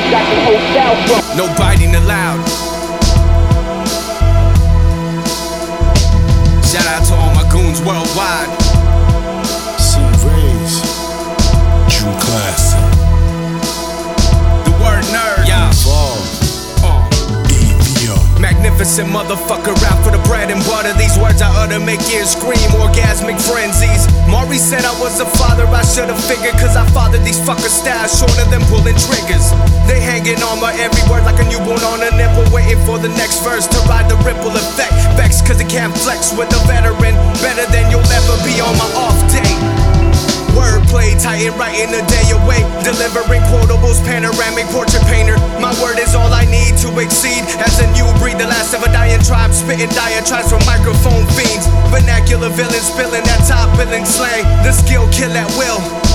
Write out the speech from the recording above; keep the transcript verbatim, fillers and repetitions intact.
got the whole style from. No biting allowed. Shout out to all my goons worldwide. C Rays, Drew Classic, The word nerd. Yeah. Fall, Uh. E V O. Magnificent motherfucker, out for the bread and butter. These words I utter make ears scream, orgasmic frenzies. Maury said I was a father, I should've figured, cause I fathered these fuckers styles shorter than pulling triggers. They hanging on my every word like a newborn on a nipple, waiting for the next verse to ride the ripple effect. Vex cause it can't flex with a veteran, better than you'll ever be on my off day. Wordplay, titan, writing a day away. Delivering quotables, panoramic portrait painter. My word is all I need to exceed. As a new breed, the last of a dying tribe. Spitting diatribes from microphone fiends. Vernacular villains spilling that top billing slang. The skill kill at will.